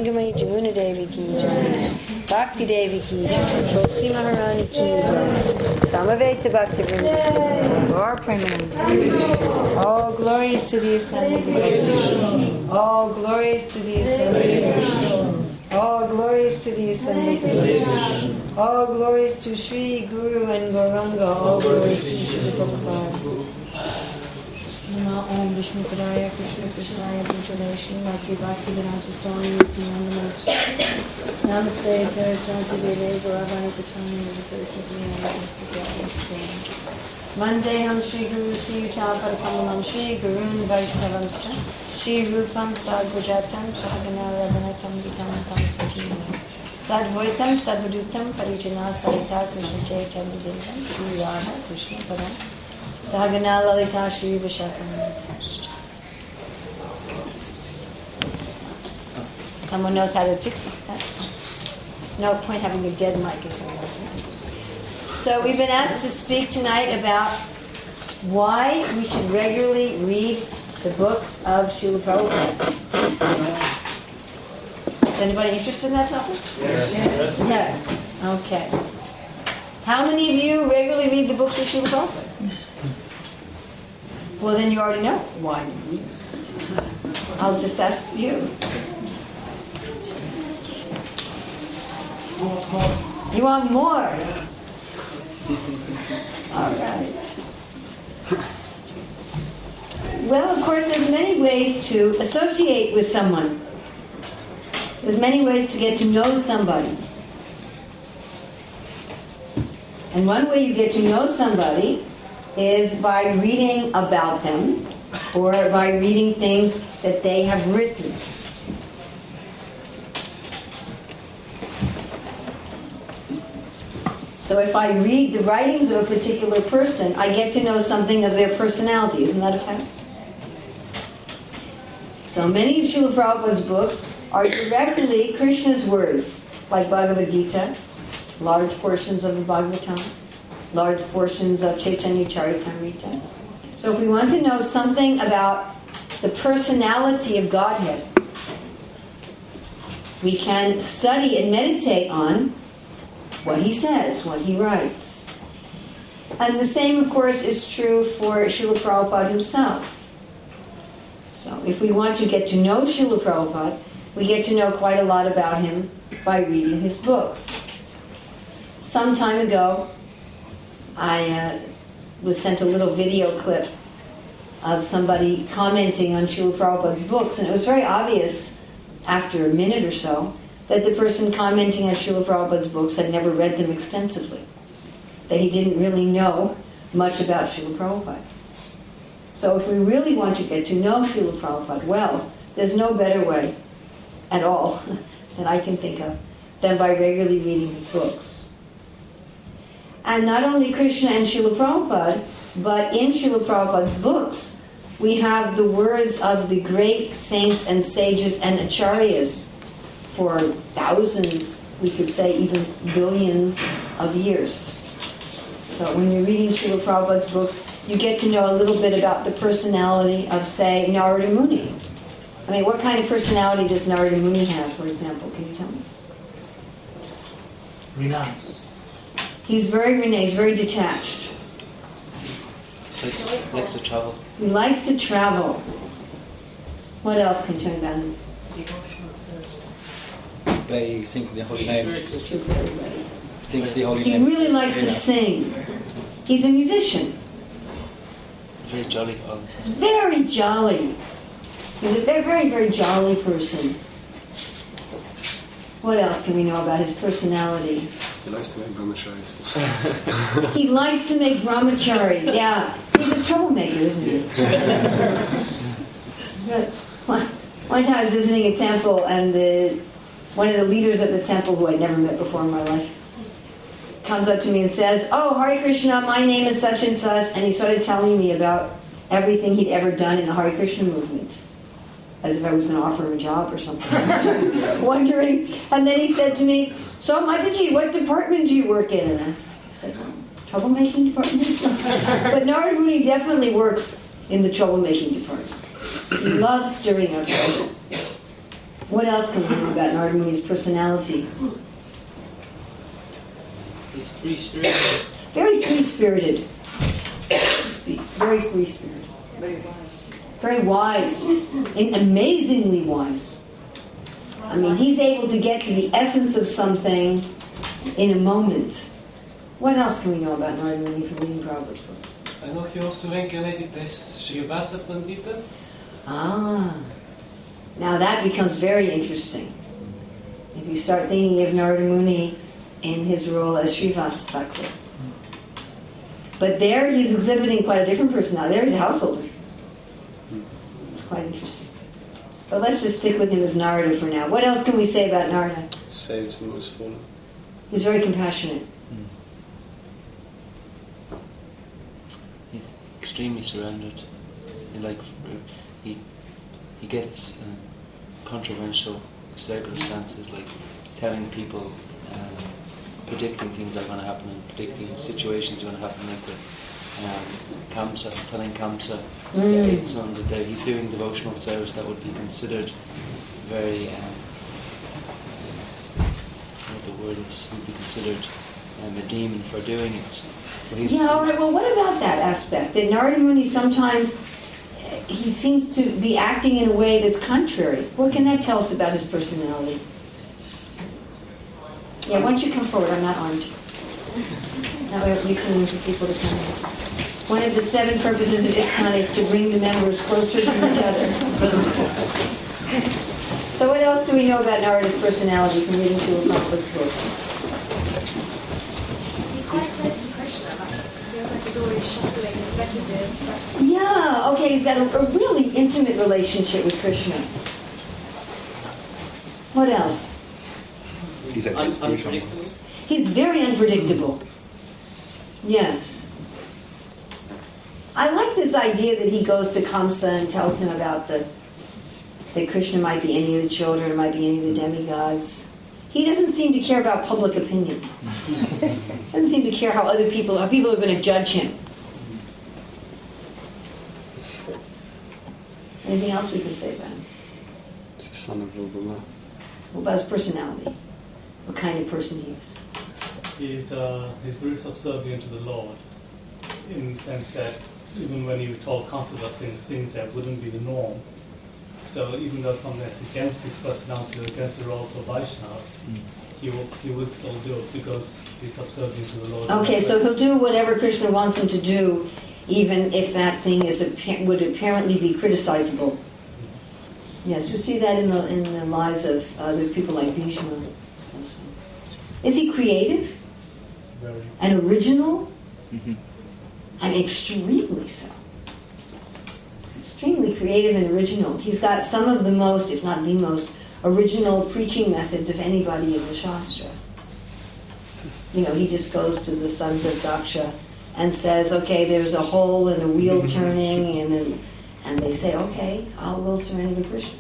Rangamai Jamuna Devi ki jai, Bhakti Devi ki jai, Tulsi Maharani ki jai, Samaveta Bhakti Vrinda ki jai, Gaur Premanandi. All glories to the ascended devotees. All glories to the ascended devotees. All glories to the ascended devotees. All glories to Sri Guru and Gauranga. All glories to Sri Prabhupada. Nama Om Vishnu Padaya Krishna Krishnaya Bhutale Srimati Bhakti Vedanta Swami Nityananda Namaste Saraswati Deve Gauravani Pachani Namaste Mandeham Shri Guru Sri Yuta Parikamalam Shri Gurun Vaishnavamscha Shri Rupam Sadhujatam Sahagana Radhanatam Vitam Sajina Sadvaitam Sadvadutam Parijana Sarita Krishna Chaitanya Shri Radha Krishna Padam Sahagana Lalita Shri Vishakam. Someone knows how to fix it. That's no point having a dead mic. So we've been asked to speak tonight about why we should regularly read the books of Srila Prabhupada. Is anybody interested in that topic? Yes. Yes. Okay. How many of you regularly read the books of Srila Prabhupada? Well, then you already know why. I'll just ask you. You want more? All right. Well, of course, there's many ways to associate with someone. There's many ways to get to know somebody. And one way you get to know somebody is by reading about them or by reading things that they have written. So if I read the writings of a particular person, I get to know something of their personality. Isn't that a fact? So many of Srila Prabhupada's books are directly Krishna's words, like Bhagavad Gita, large portions of the Bhagavatam, large portions of Chaitanya Charitamrita. So if we want to know something about the personality of Godhead, we can study and meditate on what he says, what he writes. And the same, of course, is true for Srila Prabhupada himself. So if we want to get to know Srila Prabhupada, we get to know quite a lot about him by reading his books. Some time ago, I was sent a little video clip of somebody commenting on Srila Prabhupada's books, and it was very obvious after a minute or so that the person commenting on Srila Prabhupada's books had never read them extensively, that he didn't really know much about Srila Prabhupada. So if we really want to get to know Srila Prabhupada well, there's no better way at all that I can think of than by regularly reading his books. And not only Krishna and Srila Prabhupada, but in Srila Prabhupada's books, we have the words of the great saints and sages and acharyas for thousands, we could say even billions of years. So when you're reading Srila Prabhupada's books, you get to know a little bit about the personality of, say, Narada Muni. I mean, what kind of personality does Narada Muni have, for example? Can you tell me? Renounced. He's very renounced, he's very detached. Likes to travel. He likes to travel. What else can you tell me about him? He sings the holy names. It's true for everybody. Sings the holy He names. really likes to sing. He's a musician. Very jolly. He's very jolly. He's a very, very, very jolly person. What else can we know about his personality? He likes to make brahmacharis. He likes to make brahmacharis, yeah. He's a troublemaker, isn't he? One time I was visiting a temple, and one of the leaders of the temple, who I'd never met before in my life, comes up to me and says, "Oh, Hare Krishna, my name is such and such," and he started telling me about everything he'd ever done in the Hare Krishna movement, as if I was going to offer him a job or something. I was wondering. And then he said to me, "So, Mataji, what department do you work in?" And I said, "Troublemaking department?" But Narada Muni definitely works in the troublemaking department. He loves stirring up trouble. What else can we know about Narada Muni's personality? He's free-spirited. Very free-spirited. Very free-spirited. Very wise. Very wise. And amazingly wise. I mean, he's able to get to the essence of something in a moment. What else can we know about Narada Muni from reading Prabhupada's books? I know he also reincarnated as Srivasa Pandita. Ah. Now that becomes very interesting. If you start thinking of Narada Muni in his role as Srivasa Thakur. But there he's exhibiting quite a different personality. There he's a householder. It's quite interesting. But let's just stick with him as Narada for now. What else can we say about Narada? Saves the most fallen. He's very compassionate. He's extremely surrendered. He gets controversial circumstances, like telling people, predicting things are going to happen and predicting situations are going to happen, like with Kamsa, telling Kamsa, the eighth son, that he's doing devotional service that would be considered very, what the word is, would be considered a demon for doing it. Yeah, all right. Well, what about that aspect? That Narada Muni sometimes, he seems to be acting in a way that's contrary. What can that tell us about his personality? Yeah, why don't you come forward? I'm not armed. That way at least room for people to come in. One of the 7 purposes of ISKCON is to bring the members closer to each other. So what else do we know about Narada's personality from reading Srila Prabhupada's books? He's quite close to Krishna. Like, it feels like he's always shuttling his messages. But Yeah, okay, he's got a really intimate relationship with Krishna. What else? He's a great spiritual master. Unpredictable. He's very unpredictable. Yes. I like this idea that he goes to Kamsa and tells him about that Krishna might be any of the children, or might be any of the demigods. He doesn't seem to care about public opinion. Doesn't seem to care how people are going to judge him. Anything else we can say about him? He's the son of Lord Brahma. What about his personality? What kind of person he is? He's very subservient to the Lord, in the sense that even when he told Kamsa those things that wouldn't be the norm. So even though something that's against his personality or against the role of a Vaishnava, he would still do it because he's subservient to the Lord. Okay, so he'll do whatever Krishna wants him to do, even if that thing would apparently be criticizable. Yes, we see that in the lives of other people like Bhishma. Also. Is he creative Very. and original? Mm-hmm. And extremely so. He's extremely creative and original. He's got some of the most, if not the most, original preaching methods of anybody in the Shastra. You know, he just goes to the sons of Daksha and says, okay, there's a hole and a wheel turning, and they say, okay, we'll surrender to Krishna.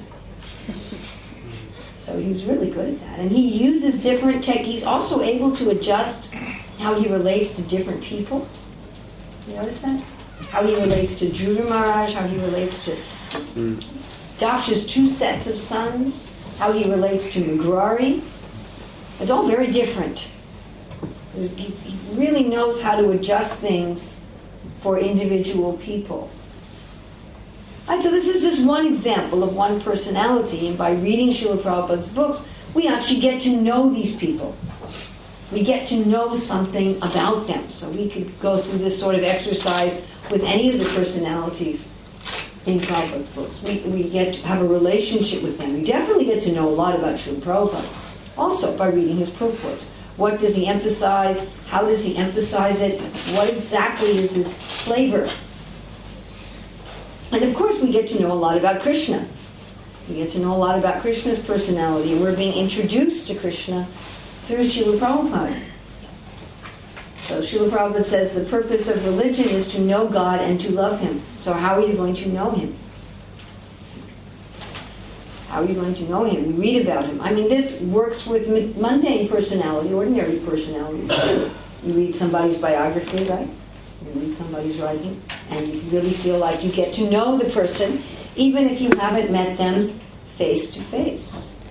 So he's really good at that. And he uses different He's also able to adjust how he relates to different people. You notice that? How he relates to Dhruva Maharaj, how he relates to Daksha's 2 sets of sons, how he relates to Magrari. It's all very different. He really knows how to adjust things for individual people. And so this is just one example of one personality, and by reading Srila Prabhupada's books, we actually get to know these people. We get to know something about them. So we could go through this sort of exercise with any of the personalities in Prabhupada's books. We get to have a relationship with them. We definitely get to know a lot about Srila Prabhupada, also by reading his purports. What does he emphasize? How does he emphasize it? What exactly is his flavor? And of course we get to know a lot about Krishna. We get to know a lot about Krishna's personality. We're being introduced to Krishna through Srila Prabhupada. So Srila Prabhupada says the purpose of religion is to know God and to love Him. So how are you going to know Him? How are you going to know Him? We read about Him. I mean, this works with mundane personality, ordinary personalities too. You read somebody's biography, right? You read somebody's writing, and you really feel like you get to know the person, even if you haven't met them face to face.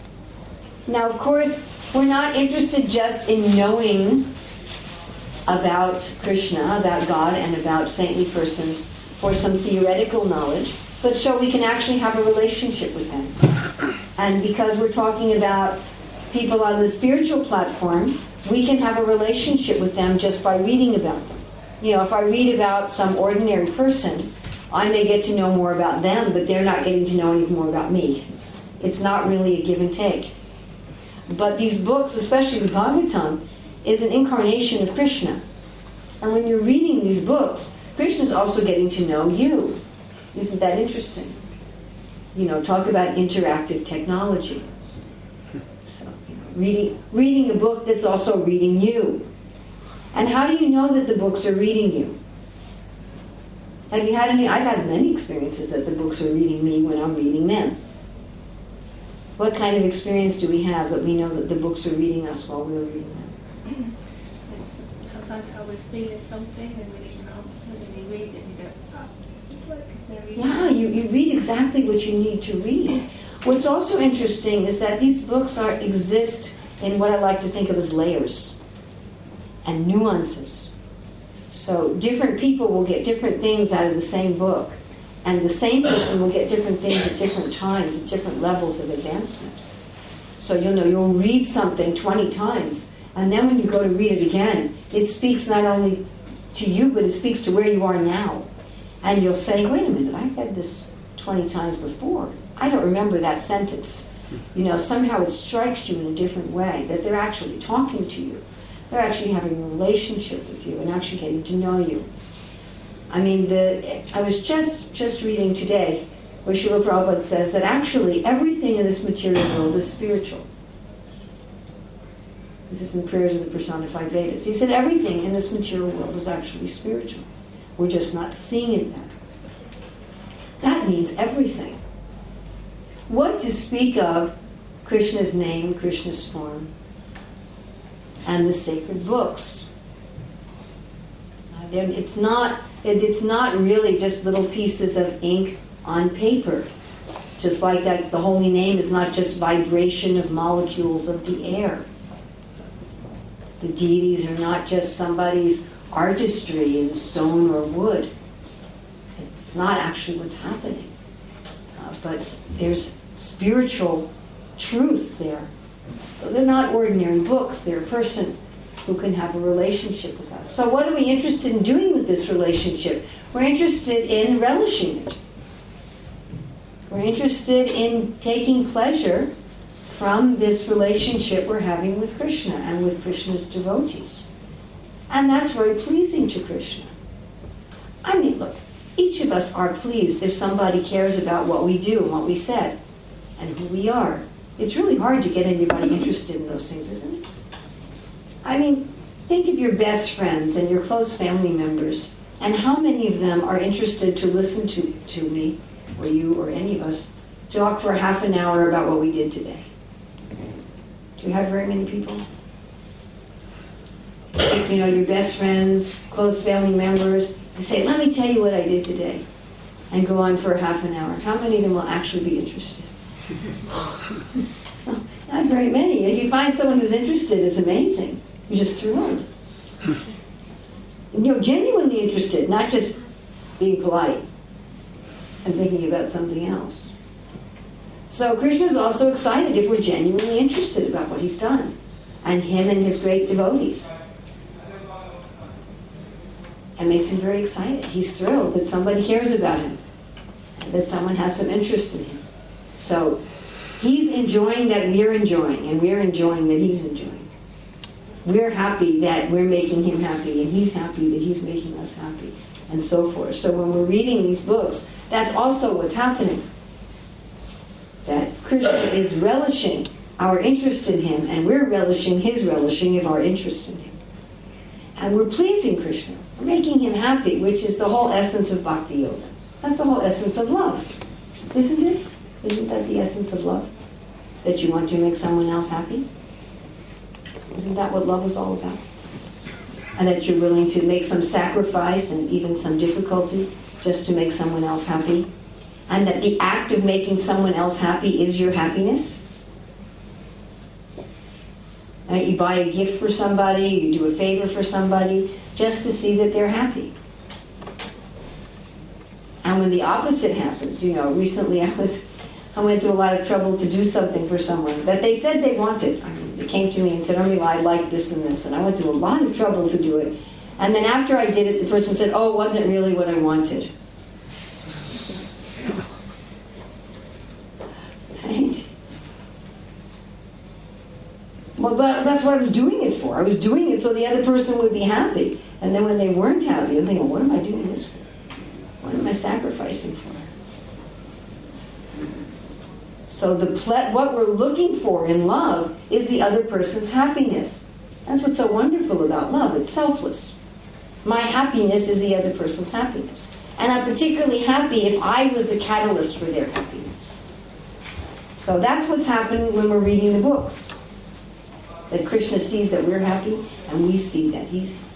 Now, of course, we're not interested just in knowing about Krishna, about God, and about saintly persons for some theoretical knowledge, but so we can actually have a relationship with them. And because we're talking about people on the spiritual platform, we can have a relationship with them just by reading about them. You know, if I read about some ordinary person, I may get to know more about them, but they're not getting to know anything more about me. It's not really a give and take. But these books, especially the Bhagavatam, is an incarnation of Krishna. And when you're reading these books, Krishna's also getting to know you. Isn't that interesting? You know, talk about interactive technology. So, reading a book that's also reading you. And how do you know that the books are reading you? Have you had any? I've had many experiences that the books are reading me when I'm reading them. What kind of experience do we have that we know that the books are reading us while we're reading them? Sometimes how we're feeling something and we need an answer and you read it and you go, oh, look, they're reading. Yeah, you read exactly what you need to read. What's also interesting is that these books exist in what I like to think of as layers and nuances. So different people will get different things out of the same book. And the same person will get different things at different times, at different levels of advancement. So you'll read something 20 times, and then when you go to read it again, it speaks not only to you, but it speaks to where you are now. And you'll say, wait a minute, I read this 20 times before. I don't remember that sentence. You know, somehow it strikes you in a different way, that they're actually talking to you. They're actually having a relationship with you and actually getting to know you. I mean, I was just reading today where Srila Prabhupada says that actually everything in this material world is spiritual. This is in Prayers of the Personified Vedas. He said everything in this material world is actually spiritual. We're just not seeing it now. That means everything. What to speak of Krishna's name, Krishna's form, and the sacred books. It's not really just little pieces of ink on paper. Just like that, the holy name is not just vibration of molecules of the air. The deities are not just somebody's artistry in stone or wood. It's not actually what's happening. But there's spiritual truth there. So they're not ordinary books. They're a person who can have a relationship with us. So what are we interested in doing with this relationship? We're interested in relishing it. We're interested in taking pleasure from this relationship we're having with Krishna and with Krishna's devotees. And that's very pleasing to Krishna. I mean, look, each of us are pleased if somebody cares about what we do and what we said and who we are. It's really hard to get anybody interested in those things, isn't it? I mean, think of your best friends and your close family members, and how many of them are interested to listen to me, or you, or any of us, talk for half an hour about what we did today? Do you have very many people? You know, your best friends, close family members, they say, let me tell you what I did today, and go on for half an hour. How many of them will actually be interested? Not very many. If you find someone who's interested, it's amazing. You're just thrilled. Genuinely interested, not just being polite and thinking about something else. So Krishna's also excited if we're genuinely interested about what he's done, and him and his great devotees. It makes him very excited. He's thrilled that somebody cares about him, and that someone has some interest in him. So he's enjoying that we're enjoying, and we're enjoying that he's enjoying. We're happy that we're making him happy, and he's happy that he's making us happy, and so forth. So when we're reading these books, that's also what's happening. That Krishna is relishing our interest in him, and we're relishing his relishing of our interest in him. And we're pleasing Krishna. We're making him happy, which is the whole essence of Bhakti Yoga. That's the whole essence of love, isn't it? Isn't that the essence of love? That you want to make someone else happy? Isn't that what love is all about? And that you're willing to make some sacrifice and even some difficulty just to make someone else happy? And that the act of making someone else happy is your happiness? You buy a gift for somebody, you do a favor for somebody, just to see that they're happy. And when the opposite happens, recently I went through a lot of trouble to do something for someone that they said they wanted. They came to me and said, I like this and this, and I went through a lot of trouble to do it. And then after I did it, the person said, oh, it wasn't really what I wanted. Right? Well, but that's what I was doing it for. I was doing it so the other person would be happy. And then when they weren't happy, I'm thinking, what am I doing this for? What am I sacrificing for? So what we're looking for in love is the other person's happiness. That's what's so wonderful about love. It's selfless. My happiness is the other person's happiness. And I'm particularly happy if I was the catalyst for their happiness. So that's what's happening when we're reading the books. That Krishna sees that we're happy, and we see that he's happy.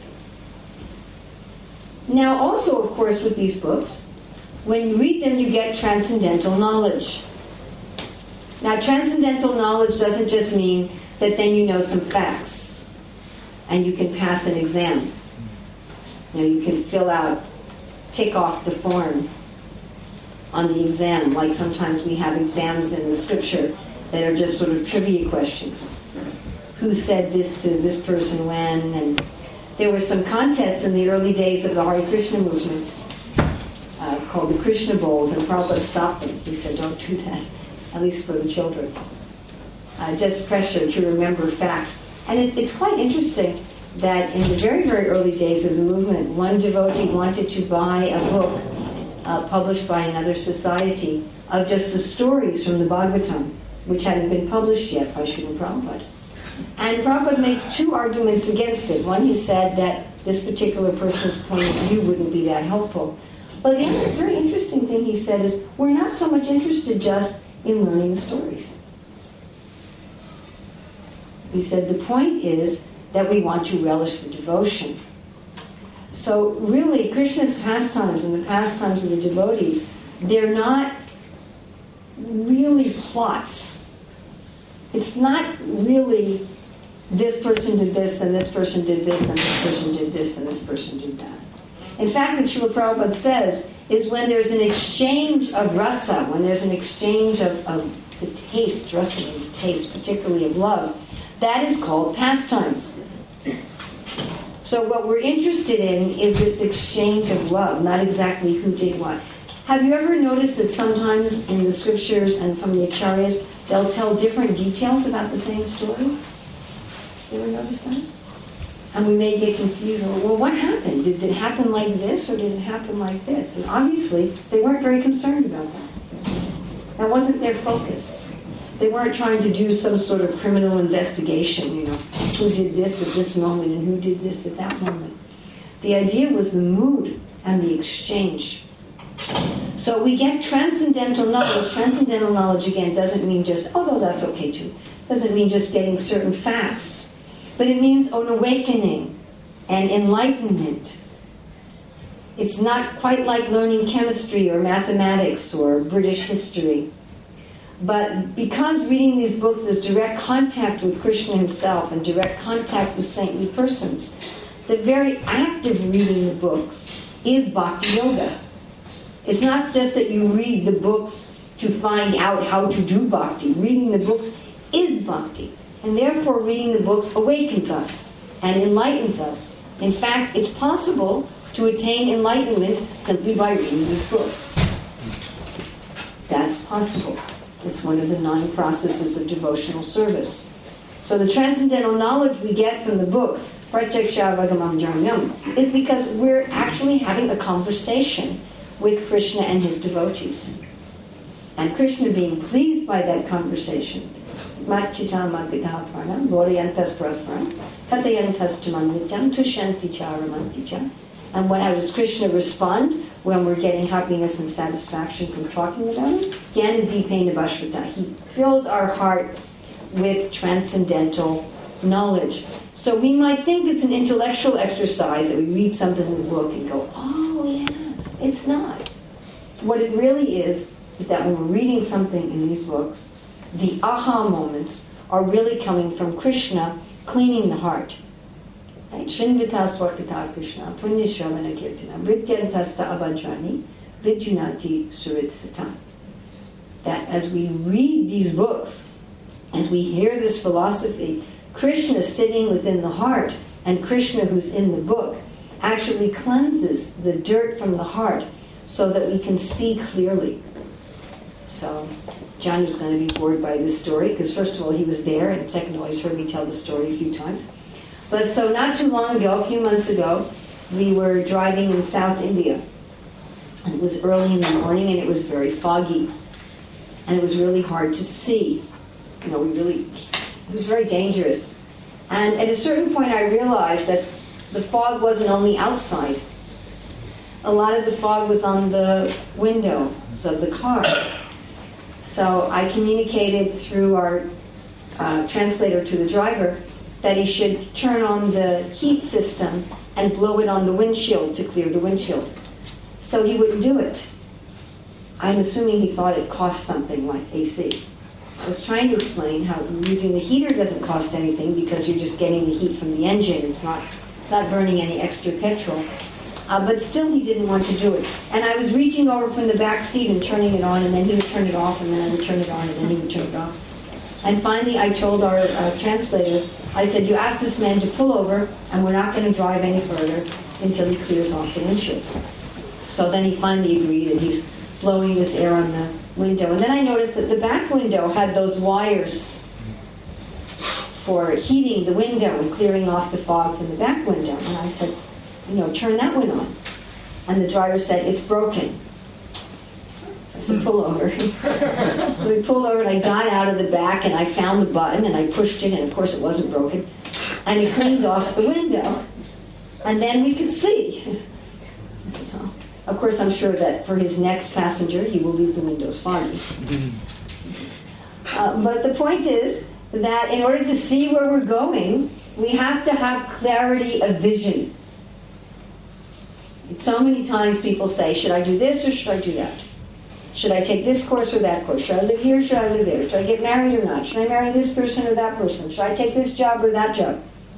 Now also, of course, with these books, when you read them, you get transcendental knowledge. Now, transcendental knowledge doesn't just mean that then you know some facts and you can pass an exam. You can tick off the form on the exam, like sometimes we have exams in the scripture that are just sort of trivia questions. Who said this to this person when? And there were some contests in the early days of the Hare Krishna movement called the Krishna Bowls, and Prabhupada stopped them. He said, don't do that, at least for the children. Just pressure to remember facts. And it's quite interesting that in the very, very early days of the movement, one devotee wanted to buy a book published by another society of just the stories from the Bhagavatam, which hadn't been published yet by Srila Prabhupada. And Prabhupada made two arguments against it. One, he said that this particular person's point of view wouldn't be that helpful. But the other very interesting thing he said is, we're not so much interested just in learning the stories. He said the point is that we want to relish the devotion. So really, Krishna's pastimes and the pastimes of the devotees, they're not really plots. It's not really this person did this, and this person did this, and this person did this, and this person did that. In fact, what Srila Prabhupada says is when there's an exchange of rasa, when there's an exchange of the taste, rasa means taste, particularly of love, that is called pastimes. So what we're interested in is this exchange of love, not exactly who did what. Have you ever noticed that sometimes in the scriptures and from the acharyas, they'll tell different details about the same story? You ever notice that? And we may get confused. Well, what happened? Did it happen like this, or did it happen like this? And obviously, they weren't very concerned about that. That wasn't their focus. They weren't trying to do some sort of criminal investigation, who did this at this moment and who did this at that moment. The idea was the mood and the exchange. So we get transcendental knowledge. Transcendental knowledge, again, doesn't mean just, although that's okay too, doesn't mean just getting certain facts. But it means an awakening and enlightenment. It's not quite like learning chemistry or mathematics or British history. But because reading these books is direct contact with Krishna himself and direct contact with saintly persons, the very act of reading the books is bhakti yoga. It's not just that you read the books to find out how to do bhakti. Reading the books is bhakti. And therefore reading the books awakens us and enlightens us. In fact, it's possible to attain enlightenment simply by reading these books. That's possible. It's one of the 9 processes of devotional service. So the transcendental knowledge we get from the books, pratyaksha vagamam jarmyam, is because we're actually having a conversation with Krishna and his devotees. And Krishna being pleased by that conversation, Matchita Magita Pranam, Goryantas Prasparam, Katayantas Tumanityam, Tushanti Charamanticha. And how does Krishna respond when we're getting happiness and satisfaction from talking about him? Gyana Deepena Bhashvata. He fills our heart with transcendental knowledge. So we might think it's an intellectual exercise that we read something in the book and go, oh yeah, it's not. What it really is that when we're reading something in these books, the aha moments are really coming from Krishna cleaning the heart. Right? Srinvita swakata Krishna, punya shravana kirtana, vrityantasta abhadrani, vidyunati suritsata. That as we read these books, as we hear this philosophy, Krishna sitting within the heart and Krishna who's in the book actually cleanses the dirt from the heart so that we can see clearly. So John was going to be bored by this story because first of all he was there, and second of all he's heard me tell the story a few times. But so not too long ago, a few months ago, we were driving in South India. And it was early in the morning and it was very foggy. And it was really hard to see. You know, it was very dangerous. And at a certain point I realized that the fog wasn't only outside. A lot of the fog was on the windows of the car. So I communicated through our translator to the driver that he should turn on the heat system and blow it on the windshield to clear the windshield. So he wouldn't do it. I'm assuming he thought it cost something like AC. So I was trying to explain how using the heater doesn't cost anything because you're just getting the heat from the engine. It's not burning any extra petrol. But still he didn't want to do it. And I was reaching over from the back seat and turning it on, and then he would turn it off, and then I would turn it on, and then he would turn it off. And finally I told our translator, I said, you asked this man to pull over, and we're not going to drive any further until he clears off the windshield. So then he finally agreed, and he's blowing this air on the window. And then I noticed that the back window had those wires for heating the window and clearing off the fog from the back window. And I said, turn that one on. And the driver said, it's broken. So I said, pull over. So we pulled over, and I got out of the back, and I found the button, and I pushed it, and of course it wasn't broken. And it cleaned off the window. And then we could see. Of course, I'm sure that for his next passenger, he will leave the windows foggy. But the point is that in order to see where we're going, we have to have clarity of vision. So many times people say, should I do this or should I do that? Should I take this course or that course? Should I live here or should I live there? Should I get married or not? Should I marry this person or that person? Should I take this job or that job?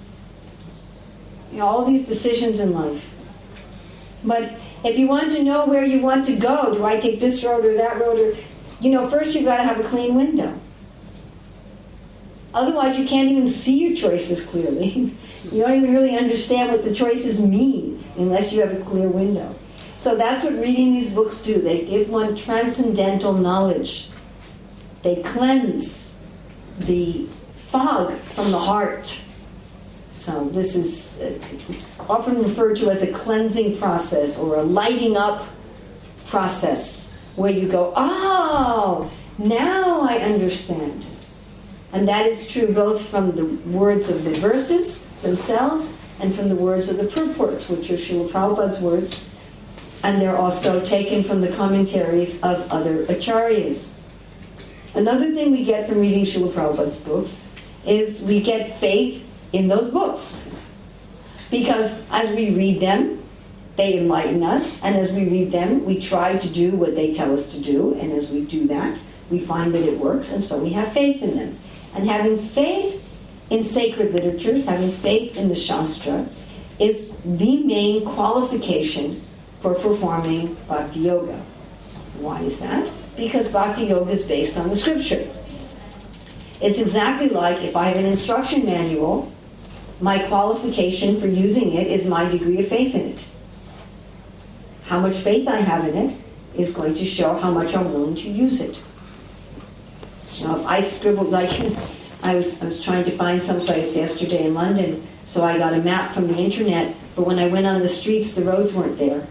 All these decisions in life. But if you want to know where you want to go, do I take this road or that road? Or, first you've got to have a clean window. Otherwise you can't even see your choices clearly. You don't even really understand what the choices mean unless you have a clear window. So that's what reading these books do. They give one transcendental knowledge. They cleanse the fog from the heart. So this is often referred to as a cleansing process or a lighting up process where you go, oh, now I understand. And that is true both from the words of the verses themselves and from the words of the purports, which are Srila Prabhupada's words. And they're also taken from the commentaries of other acharyas. Another thing we get from reading Srila Prabhupada's books is we get faith in those books. Because as we read them, they enlighten us, and as we read them, we try to do what they tell us to do, and as we do that, we find that it works, and so we have faith in them. And having faith in sacred literatures, having faith in the Shastra, is the main qualification for performing Bhakti Yoga. Why is that? Because Bhakti Yoga is based on the scripture. It's exactly like if I have an instruction manual, my qualification for using it is my degree of faith in it. How much faith I have in it is going to show how much I'm willing to use it. Now, if I scribbled, I was trying to find someplace yesterday in London, so I got a map from the internet, but when I went on the streets, the roads weren't there.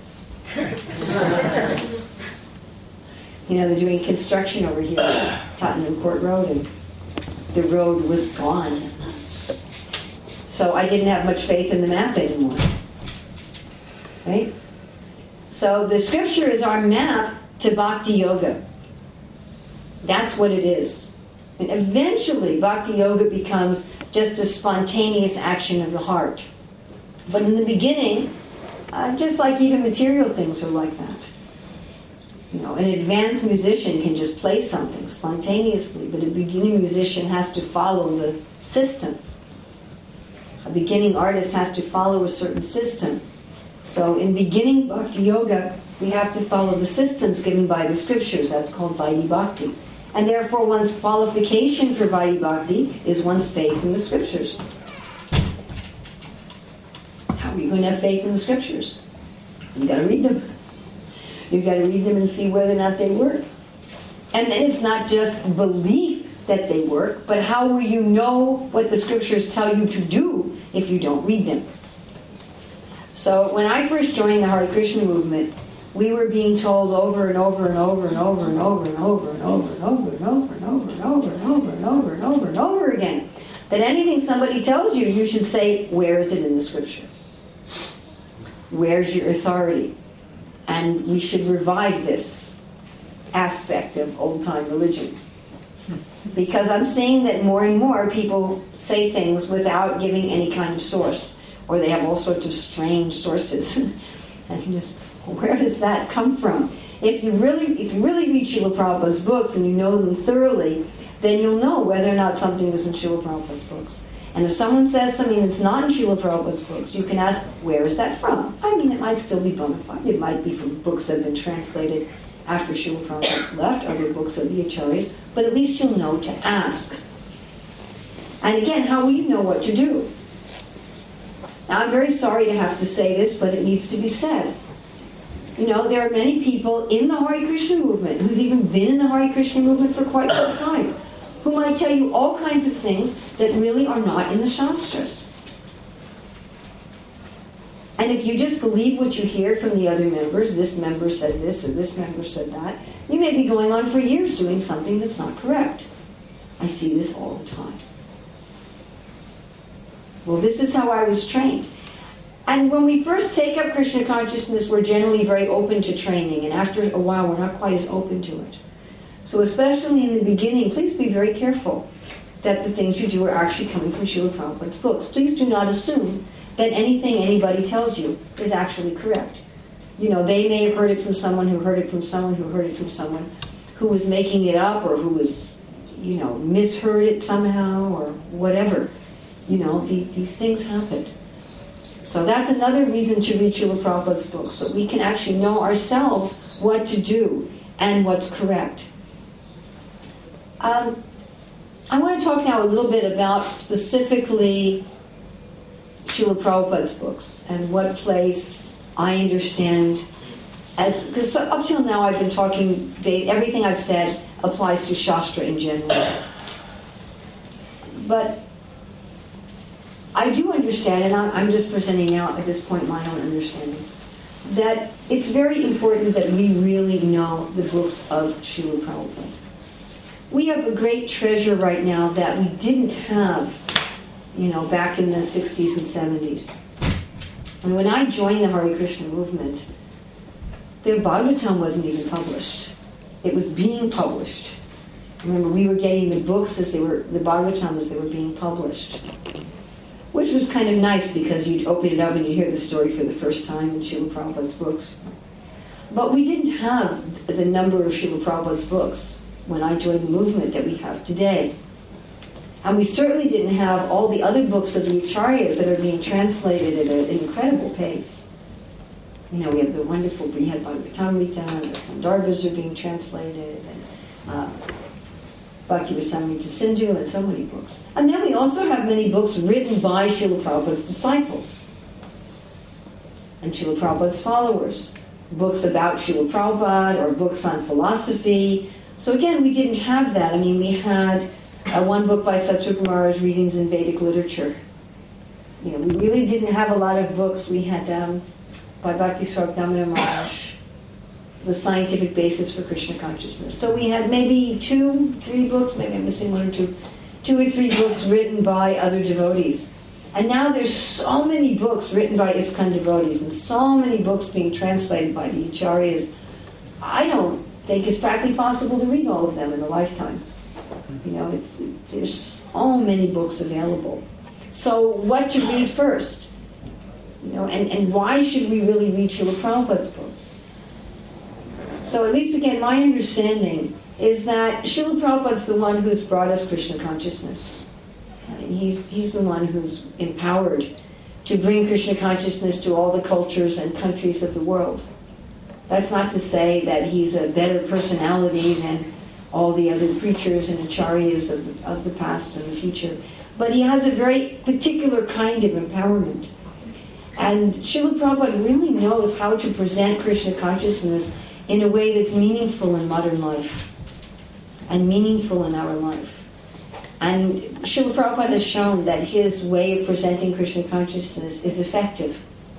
They're doing construction over here at Tottenham Court Road, and the road was gone. So I didn't have much faith in the map anymore. Right? So the scripture is our map to Bhakti Yoga. That's what it is. And eventually Bhakti Yoga becomes just a spontaneous action of the heart. But in the beginning, just like even material things are like that. An advanced musician can just play something spontaneously, but a beginning musician has to follow the system. A beginning artist has to follow a certain system. So in beginning Bhakti Yoga, we have to follow the systems given by the scriptures. That's called Vaidhi Bhakti. And therefore one's qualification for Vaidhi Bhakti is one's faith in the scriptures. How are you going to have faith in the scriptures? You've got to read them. You've got to read them and see whether or not they work. And then it's not just belief that they work, but how will you know what the scriptures tell you to do if you don't read them? So when I first joined the Hare Krishna movement, we were being told over and over and over and over and over and over and over and over and over and over and over and over and over and over and over again that anything somebody tells you, you should say, where is it in the scripture? Where's your authority? And we should revive this aspect of old-time religion. Because I'm seeing that more and more people say things without giving any kind of source, or they have all sorts of strange sources. And just, where does that come from? If you really read Srila Prabhupada's books and you know them thoroughly, then you'll know whether or not something is in Srila Prabhupada's books. And if someone says something that's not in Srila Prabhupada's books, you can ask, where is that from? I mean, it might still be bona fide. It might be from books that have been translated after Srila Prabhupada's left, other books of the Acharyas, but at least you'll know to ask. And again, how will you know what to do? Now, I'm very sorry to have to say this, but it needs to be said. You know, there are many people in the Hare Krishna movement, who's even been in the Hare Krishna movement for quite some time, who might tell you all kinds of things that really are not in the Shastras. And if you just believe what you hear from the other members, this member said this or this member said that, you may be going on for years doing something that's not correct. I see this all the time. Well, this is how I was trained. And when we first take up Krishna consciousness, we're generally very open to training, and after a while, we're not quite as open to it. So especially in the beginning, please be very careful that the things you do are actually coming from Srila Prabhupada's books. Please do not assume that anything anybody tells you is actually correct. You know, they may have heard it from someone who heard it from someone who heard it from someone who was making it up or who was, you know, misheard it somehow or whatever. You know, these things happen. So that's another reason to read Srila Prabhupada's books, so we can actually know ourselves what to do and what's correct. I want to talk now a little bit about specifically Srila Prabhupada's books and what place I understand as, because up till now I've been talking, everything I've said applies to Shastra in general. But I do understand, and I'm just presenting now at this point my own understanding, that it's very important that we really know the books of Srila Prabhupada. We have a great treasure right now that we didn't have, you know, back in the 60s and 70s. And when I joined the Hare Krishna movement, their Bhagavatam wasn't even published. It was being published. Remember, we were getting the books as they were, the Bhagavatam as they were being published. Which was kind of nice because you'd open it up and you'd hear the story for the first time in Srila Prabhupada's books. But we didn't have the number of Srila Prabhupada's books when I joined the movement that we have today. And we certainly didn't have all the other books of the Acharyas that are being translated at an incredible pace. You know, we have the wonderful Brihad Bhagavatamrita, and the Sandarbhas are being translated, and Bhakti Rasamrita Sindhu, and so many books. And then we also have many books written by Srila Prabhupada's disciples and Srila Prabhupada's followers. Books about Srila Prabhupada or books on philosophy. So again, we didn't have that. I mean, we had one book by Satsrupa Maharaj, Readings in Vedic Literature. You know, we really didn't have a lot of books. We had by Bhakti Swarup Damodar Maharaj, The Scientific Basis for Krishna Consciousness. So we had maybe 2-3 books, maybe I'm missing 1 or 2, 2 or 3 books written by other devotees. And now there's so many books written by ISKCON devotees and so many books being translated by the Acharyas. I don't think it's practically possible to read all of them in a lifetime. You know, there's so many books available. So what to read first? You know, and why should we really read Srila Prabhupada's books? So at least again, my understanding is that Srila Prabhupada's the one who's brought us Krishna consciousness. He's the one who's empowered to bring Krishna consciousness to all the cultures and countries of the world. That's not to say that he's a better personality than all the other preachers and acharyas of the past and the future. But he has a very particular kind of empowerment. And Srila Prabhupada really knows how to present Krishna consciousness in a way that's meaningful in modern life and meaningful in our life. And Srila Prabhupada has shown that his way of presenting Krishna consciousness is effective.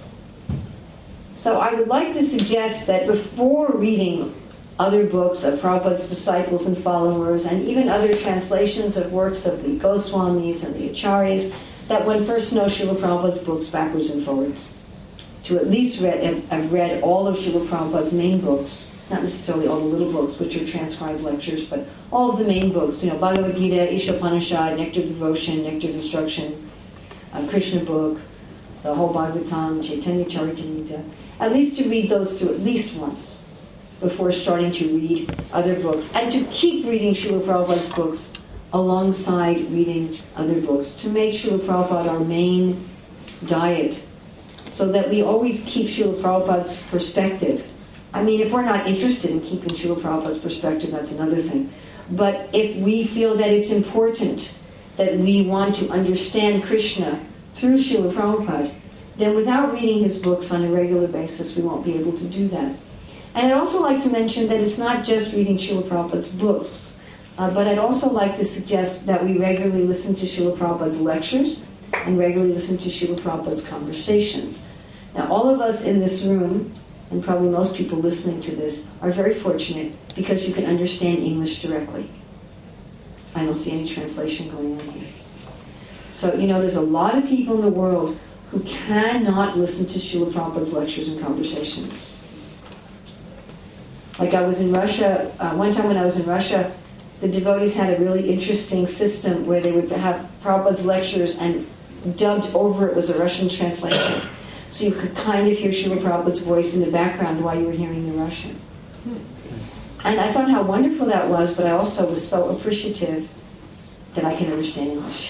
So I would like to suggest that before reading other books of Prabhupada's disciples and followers, and even other translations of works of the Goswamis and the Acharyas, that one first know Srila Prabhupada's books backwards and forwards. To at least have read all of Srila Prabhupada's main books, not necessarily all the little books, which are transcribed lectures, but all of the main books, Bhagavad Gita, Ishopanishad, Nectar of Devotion, Nectar of Instruction, Krishna book, the whole Bhagavatam, Chaitanya Charitamrita. At least to read those through at least once before starting to read other books, and to keep reading Srila Prabhupada's books alongside reading other books, to make Srila Prabhupada our main diet, so that we always keep Srila Prabhupada's perspective. I mean, if we're not interested in keeping Srila Prabhupada's perspective, that's another thing. But if we feel that it's important that we want to understand Krishna through Srila Prabhupada, then without reading his books on a regular basis, we won't be able to do that. And I'd also like to mention that it's not just reading Srila Prabhupada's books, but I'd also like to suggest that we regularly listen to Srila Prabhupada's lectures and regularly listen to Srila Prabhupada's conversations. Now, all of us in this room, and probably most people listening to this, are very fortunate because you can understand English directly. I don't see any translation going on here. So, there's a lot of people in the world who cannot listen to Srila Prabhupada's lectures and conversations. Like I was in Russia, one time when I was in Russia, the devotees had a really interesting system where they would have Prabhupada's lectures and dubbed over it was a Russian translation. So you could kind of hear Srila Prabhupada's voice in the background while you were hearing the Russian. And I thought how wonderful that was, but I also was so appreciative that I can understand English.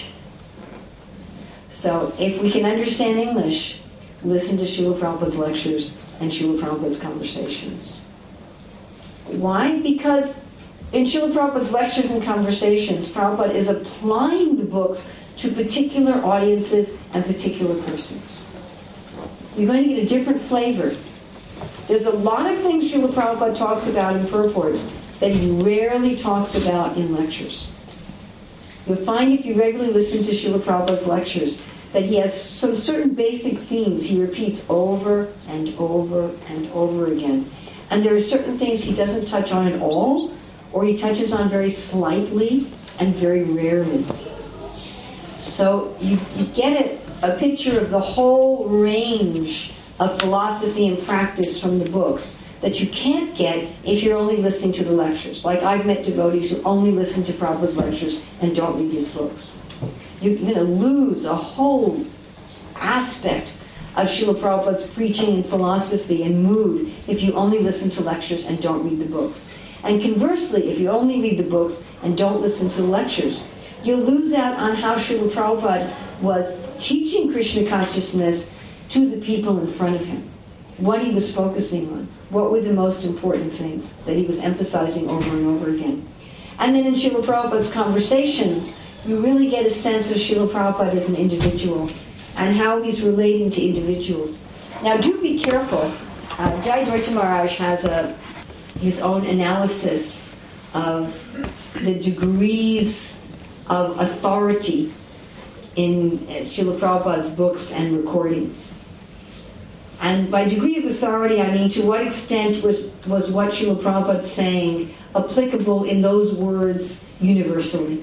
So if we can understand English, listen to Srila Prabhupada's lectures and Srila Prabhupada's conversations. Why? Because in Srila Prabhupada's lectures and conversations, Prabhupada is applying the books to particular audiences and particular persons. You're going to get a different flavor. There's a lot of things Srila Prabhupada talks about in purports that he rarely talks about in lectures. You'll find if you regularly listen to Srila Prabhupada's lectures that he has some certain basic themes he repeats over and over and over again. And there are certain things he doesn't touch on at all, or he touches on very slightly and very rarely. So you get a picture of the whole range of philosophy and practice from the books that you can't get if you're only listening to the lectures. Like I've met devotees who only listen to Prabhupada's lectures and don't read his books. You're going to lose a whole aspect of Srila Prabhupada's preaching and philosophy and mood if you only listen to lectures and don't read the books. And conversely, if you only read the books and don't listen to the lectures, you'll lose out on how Srila Prabhupada was teaching Krishna consciousness to the people in front of him, what he was focusing on, what were the most important things that he was emphasizing over and over again. And then in Srila Prabhupada's conversations, you really get a sense of Srila Prabhupada as an individual and how he's relating to individuals. Now, do be careful. Jayadvaita Maharaj has his own analysis of the degrees of authority in Srila Prabhupada's books and recordings. And by degree of authority, I mean to what extent was what Srila Prabhupada saying applicable in those words universally.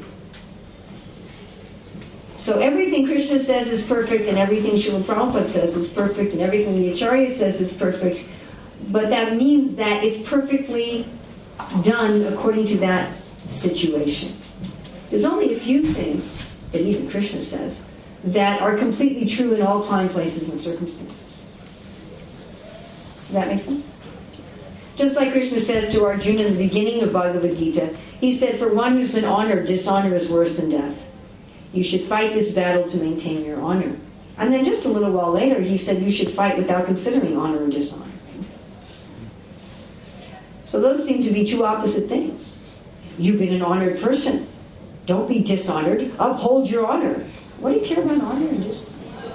So everything Krishna says is perfect, and everything Srila Prabhupada says is perfect, and everything the Acharya says is perfect, but that means that it's perfectly done according to that situation. There's only a few things that even Krishna says that are completely true in all time, places, and circumstances. Does that make sense? Just like Krishna says to Arjuna in the beginning of Bhagavad Gita, he said, for one who's been honored, dishonor is worse than death. You should fight this battle to maintain your honor. And then just a little while later, he said you should fight without considering honor and dishonor. So those seem to be two opposite things. You've been an honored person. Don't be dishonored. Uphold your honor. What do you care about honor and dishonor?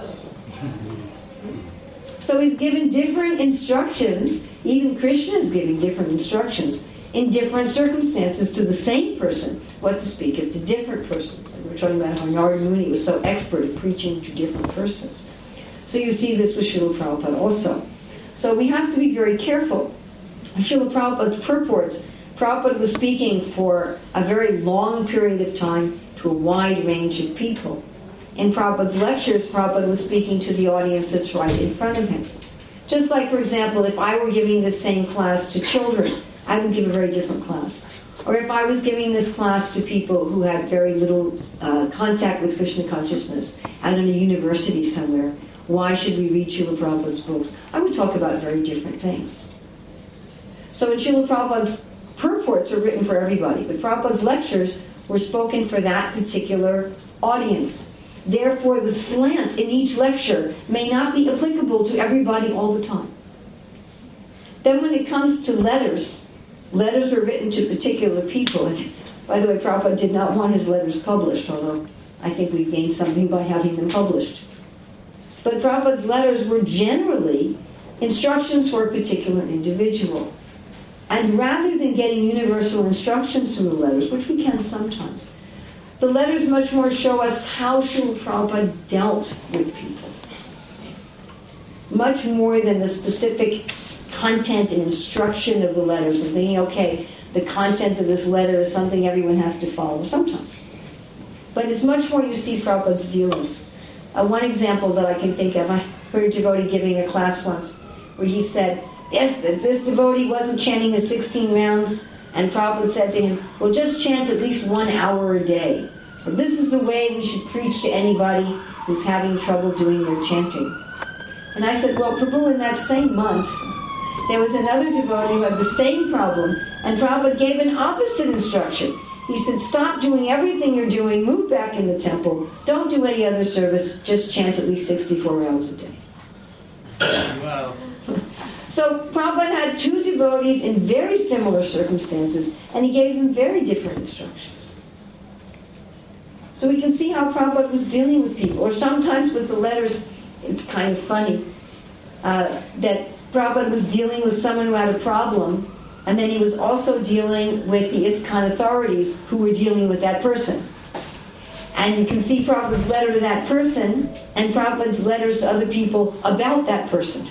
So he's given different instructions. Even Krishna is giving different instructions in different circumstances to the same person, what to speak of to different persons. And we're talking about how Narada Muni was so expert at preaching to different persons. So you see this with Srila Prabhupada also. So we have to be very careful. Srila Prabhupada's purports, Prabhupada was speaking for a very long period of time to a wide range of people. In Prabhupada's lectures, Prabhupada was speaking to the audience that's right in front of him. Just like, for example, if I were giving the same class to children, I would give a very different class. Or if I was giving this class to people who had very little contact with Krishna consciousness out in a university somewhere, why should we read Srila Prabhupada's books? I would talk about very different things. So in Srila Prabhupada's purports are written for everybody, but Prabhupada's lectures were spoken for that particular audience. Therefore, the slant in each lecture may not be applicable to everybody all the time. Then when it comes to letters are written to particular people. And by the way, Prabhupada did not want his letters published, although I think we've gained something by having them published. But Prabhupada's letters were generally instructions for a particular individual. And rather than getting universal instructions from the letters, which we can sometimes, the letters much more show us how Srila Prabhupada dealt with people. Much more than the specific content and instruction of the letters and thinking, okay, the content of this letter is something everyone has to follow sometimes. But it's much more you see Prabhupada's dealings. One example that I can think of, I heard a devotee giving a class once where he said, yes, this devotee wasn't chanting his 16 rounds, and Prabhupada said to him, well, just chant at least 1 hour a day. So this is the way we should preach to anybody who's having trouble doing their chanting. And I said, well, Prabhu, in that same month, there was another devotee who had the same problem, and Prabhupada gave an opposite instruction. He said, stop doing everything you're doing, move back in the temple, don't do any other service, just chant at least 64 hours a day. Wow. So Prabhupada had two devotees in very similar circumstances, and he gave them very different instructions. So we can see how Prabhupada was dealing with people. Or sometimes with the letters, it's kind of funny that Prabhupada was dealing with someone who had a problem, and then he was also dealing with the ISKCON authorities who were dealing with that person. And you can see Prabhupada's letter to that person and Prabhupada's letters to other people about that person.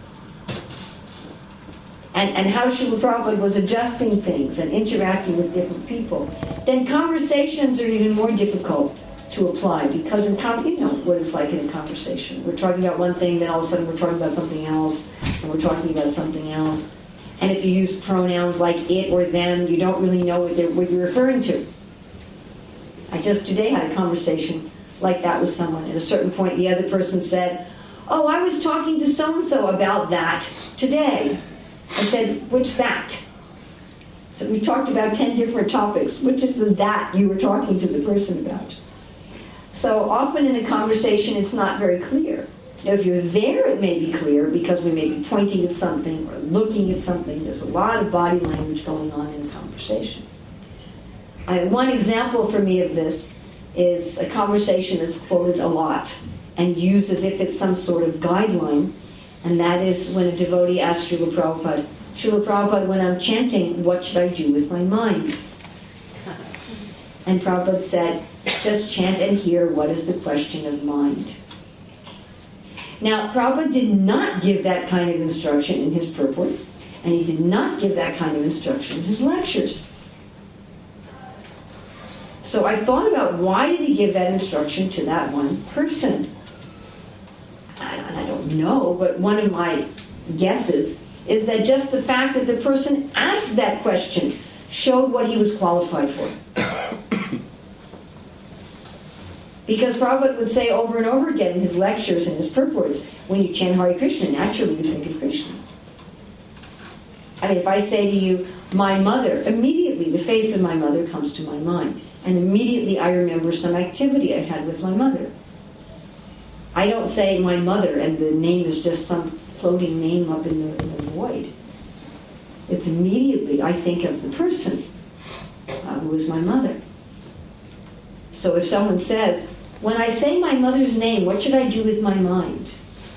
And how Srila Prabhupada was adjusting things and interacting with different people. Then conversations are even more difficult to apply because you know what it's like in a conversation. We're talking about one thing, then all of a sudden we're talking about something else, and we're talking about something else. And if you use pronouns like it or them, you don't really know what you're referring to. I just today had a conversation like that with someone. At a certain point, the other person said, oh, I was talking to so-and-so about that today. I said, which that? So we talked about 10 different topics. Which is the that you were talking to the person about? So often in a conversation, it's not very clear. Now, if you're there, it may be clear because we may be pointing at something or looking at something. There's a lot of body language going on in a conversation. One example for me of this is a conversation that's quoted a lot and used as if it's some sort of guideline. And that is when a devotee asked Srila Prabhupada, Srila Prabhupada, when I'm chanting, what should I do with my mind? And Prabhupada said, just chant and hear what is the question of mind. Now, Prabhupada did not give that kind of instruction in his purports, and he did not give that kind of instruction in his lectures. So I thought about why did he give that instruction to that one person? I don't know, but one of my guesses is that just the fact that the person asked that question showed what he was qualified for. Because Prabhupada would say over and over again in his lectures and his purports, when you chant Hare Krishna, naturally you think of Krishna. I mean, if I say to you, my mother, immediately immediately the face of my mother comes to my mind. And immediately I remember some activity I had with my mother. I don't say my mother and the name is just some floating name up in the void. It's immediately I think of the person who was my mother. So if someone says, when I say my mother's name, what should I do with my mind?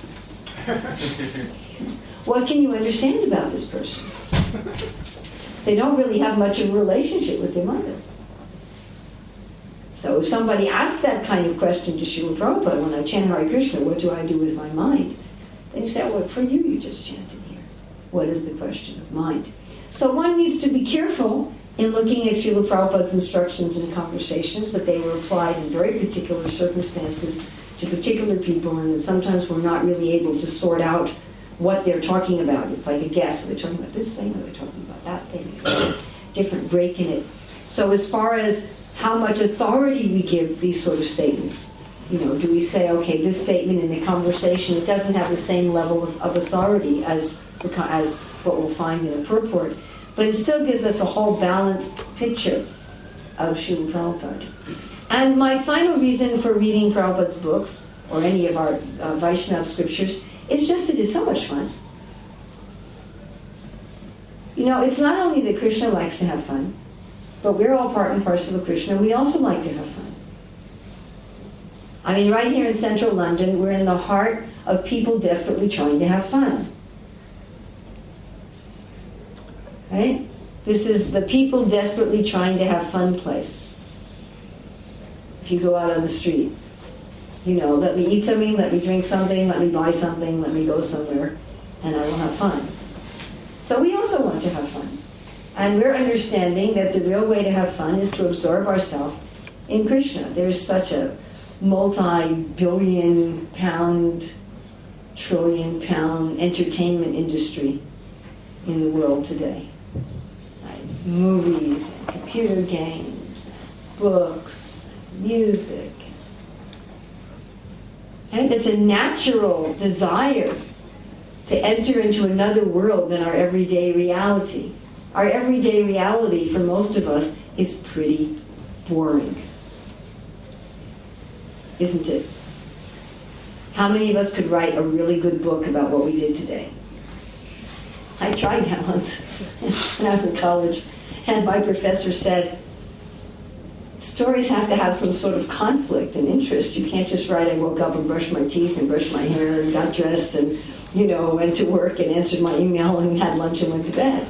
What can you understand about this person? They don't really have much of a relationship with their mother. So if somebody asks that kind of question to Srila Prabhupada, when I chant Hare Krishna, what do I do with my mind? Then you say, well, for you just chanted here. What is the question of mind? So one needs to be careful in looking at Srila Prabhupada's instructions and conversations, that they were applied in very particular circumstances to particular people, and that sometimes we're not really able to sort out what they're talking about. It's like a guess. Are they talking about this thing? Are they talking about that thing? There's a different break in it. So as far as how much authority we give these sort of statements, do we say, okay, this statement in the conversation, it doesn't have the same level of authority as what we'll find in a purport, but it still gives us a whole balanced picture of Srila Prabhupada. And my final reason for reading Prabhupada's books, or any of our Vaishnava scriptures, is just that it's so much fun. It's not only that Krishna likes to have fun, but we're all part and parcel of Krishna. We also like to have fun. I mean, right here in central London, we're in the heart of people desperately trying to have fun. Right? This is the people desperately trying to have fun place. If you go out on the street, let me eat something, let me drink something, let me buy something, let me go somewhere, and I will have fun. So we also want to have fun. And we're understanding that the real way to have fun is to absorb ourselves in Krishna. There's such a multi-billion pound, trillion pound entertainment industry in the world today. Movies, and computer games, and books, and music. And it's a natural desire to enter into another world than our everyday reality. Our everyday reality, for most of us, is pretty boring. Isn't it? How many of us could write a really good book about what we did today? I tried that once when I was in college, and my professor said, stories have to have some sort of conflict and interest. You can't just write, I woke up and brushed my teeth and brushed my hair and got dressed and, went to work and answered my email and had lunch and went to bed.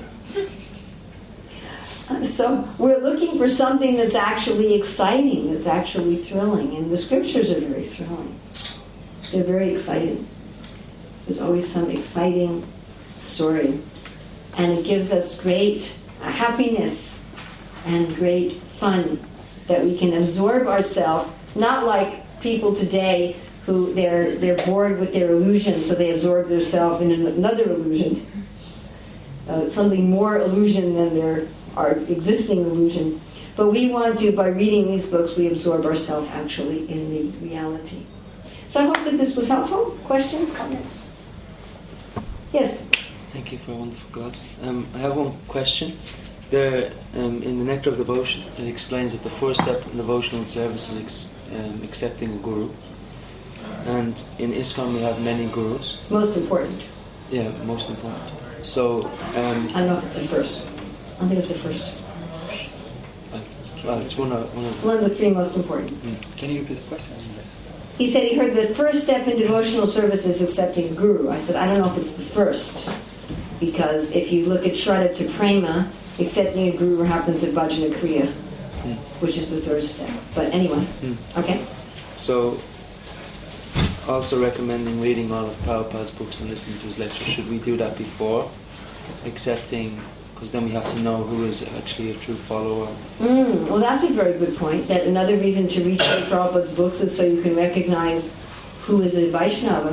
So we're looking for something that's actually exciting, that's actually thrilling, and the scriptures are very thrilling. They're very exciting. There's always some exciting story, and it gives us great happiness and great fun that we can absorb ourselves, not like people today who they're bored with their illusion, so they absorb themselves in another illusion, something more illusion than our existing illusion. But we want to, by reading these books, we absorb ourselves actually in the reality. So I hope that this was helpful. Questions, comments? Yes? Thank you for a wonderful class. I have one question. There, in the Nectar of Devotion, it explains that the first step in devotional service is accepting a guru. And in ISKCON we have many gurus. Most important. Yeah, most important. So, I don't know if it's the first. I think it's the first. Well, it's one of the three most important. Can you repeat the question? He said he heard the first step in devotional service is accepting a guru. I said, I don't know if it's the first. Because if you look at Shraddha to Prema, accepting a guru happens at Bhajana Kriya, which is the third step. But anyway, okay. So, also recommending reading all of Prabhupada's books and listening to his lectures. Should we do that before accepting? Because then we have to know who is actually a true follower. Well, that's a very good point. That another reason to read Prabhupada's books is so you can recognize who is a Vaishnava.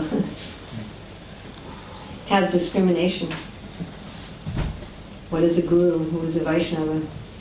To have discrimination. What is a guru? Who is a Vaishnava?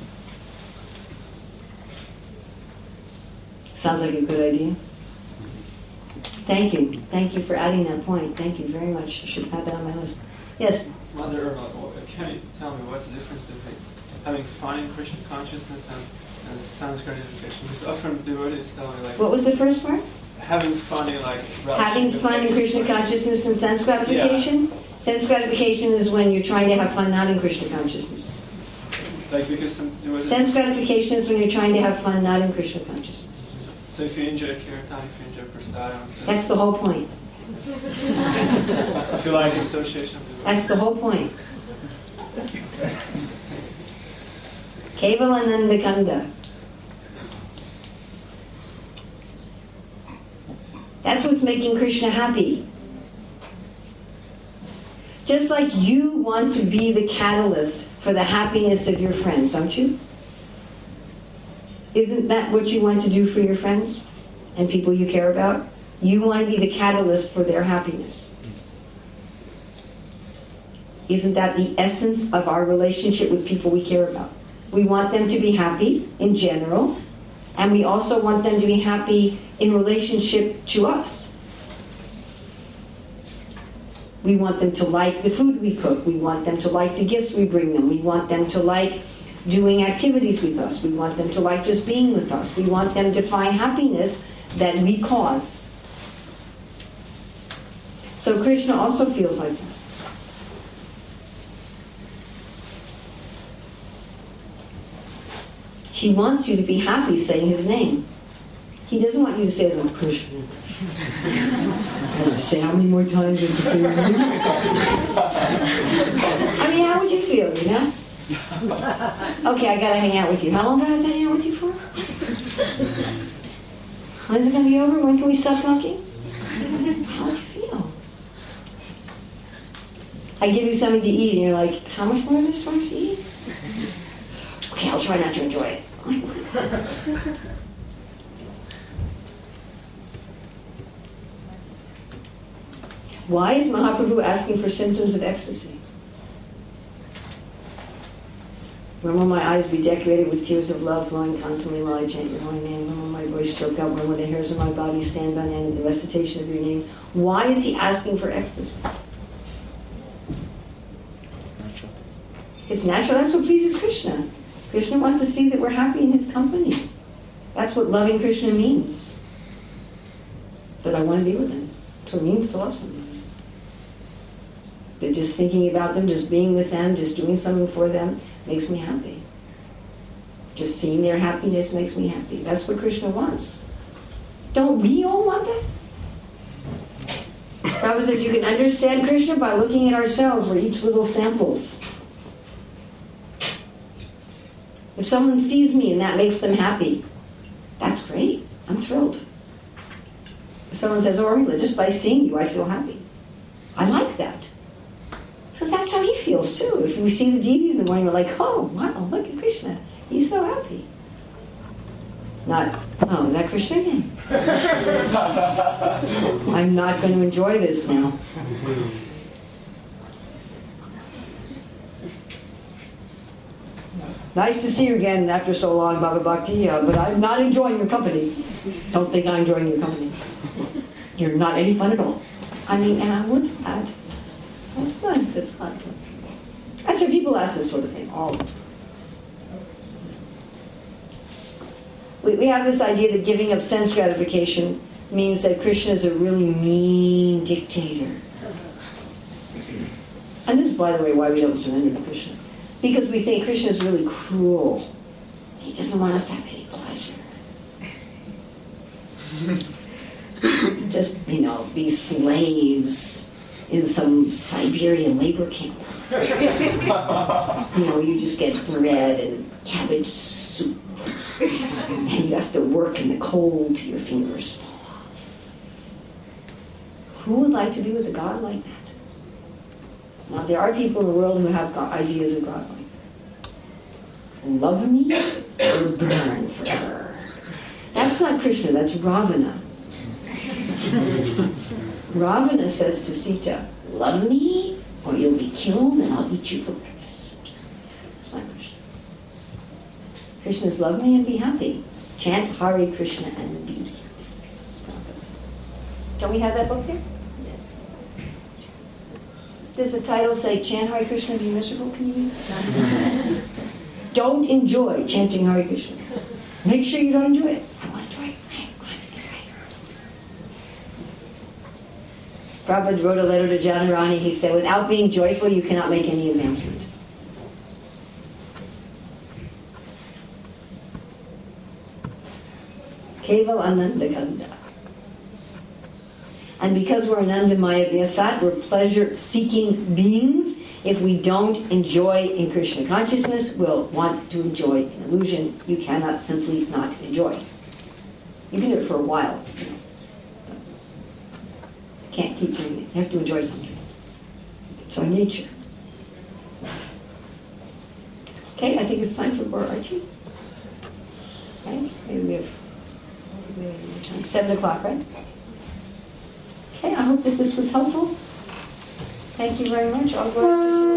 Sounds like a good idea. Thank you. Thank you for adding that point. Thank you very much. I should have that on my list. Yes? Mother, can you tell me what's the difference between having fun in Krishna consciousness and sense gratification. Because often devotees tell me like. What was the first part? Having fun in like. Having fun in Krishna consciousness and sense gratification? Yeah. Sense gratification is when you're trying to have fun not in Krishna consciousness. Like because some devotees. Sense gratification is when you're trying to have fun not in Krishna consciousness. So if you enjoy kirtan, if you enjoy prasadam. That's the whole point. If you like association. That's the whole point. Kevalananda Kanda. That's what's making Krishna happy. Just like you want to be the catalyst for the happiness of your friends, don't you? Isn't that what you want to do for your friends and people you care about? You want to be the catalyst for their happiness. Isn't that the essence of our relationship with people we care about? We want them to be happy in general, and we also want them to be happy in relationship to us. We want them to like the food we cook. We want them to like the gifts we bring them. We want them to like doing activities with us. We want them to like just being with us. We want them to find happiness that we cause. So Krishna also feels like that. He wants you to be happy saying his name. He doesn't want you to say his name, Krishna. I'm going to say how many more times you have to say his name? I mean, how would you feel, you know? Okay, I got to hang out with you. How long do I have to hang out with you for? When's it going to be over? When can we stop talking? How would you feel? I give you something to eat and you're like, how much more of this do I have to eat? Okay, I'll try not to enjoy it. Why is Mahaprabhu asking for symptoms of ecstasy? When will my eyes be decorated with tears of love flowing constantly while I chant your holy name? When will my voice stroke out? When will the hairs of my body stand on end at the recitation of your name? Why is he asking for ecstasy? It's natural. That's what pleases Krishna. Krishna wants to see that we're happy in his company. That's what loving Krishna means. That I want to be with him. That's what it means to love somebody. That just thinking about them, just being with them, just doing something for them makes me happy. Just seeing their happiness makes me happy. That's what Krishna wants. Don't we all want that? Prabhupada said you can understand Krishna by looking at ourselves. We're each little samples. If someone sees me and that makes them happy, that's great. I'm thrilled. If someone says, oh, Armila, just by seeing you, I feel happy. I like that. So that's how he feels too. If we see the deities in the morning, we're like, oh, wow, look at Krishna. He's so happy. Not, oh, is that Krishna again? I'm not going to enjoy this now. Nice to see you again after so long, Baba Bhakti, but I'm not enjoying your company. Don't think I'm enjoying your company. You're not any fun at all. I mean, and what's that? That's fun. That's not fun. That's why people ask this sort of thing all the time. We have this idea that giving up sense gratification means that Krishna is a really mean dictator. And this is, by the way, why we don't surrender to Krishna. Because we think Krishna is really cruel. He doesn't want us to have any pleasure. Just, be slaves in some Siberian labor camp. You just get bread and cabbage soup. And you have to work in the cold till your fingers fall off. Who would like to be with a God like that? Now, there are people in the world who have ideas of God like that. Love me or burn forever. That's not Krishna, that's Ravana. Ravana says to Sita, love me or you'll be killed and I'll eat you for breakfast. That's not Krishna. Krishna's love me and be happy. Chant Hare Krishna and be happy. Can we have that book there? Yes. Does the title say Chant Hare Krishna and be miserable? Can you read it? don't enjoy chanting Hare Krishna. Make sure you don't enjoy it. I want to enjoy it. I want to enjoy it. Prabhupada wrote a letter to Jadharani. He said, without being joyful, you cannot make any advancement. Keval Ananda Kanda. And because we're Anandamaya Vyasat, we're pleasure-seeking beings. If we don't enjoy in Krishna consciousness, we'll want to enjoy in illusion. You cannot simply not enjoy. You can do it for a while. You can't keep doing it. You have to enjoy something. It's our nature. Okay, I think it's time for Bora Archie. Right? Maybe we have more time. 7 o'clock, right? Okay, I hope that this was helpful. Thank you very much. All glories to Shri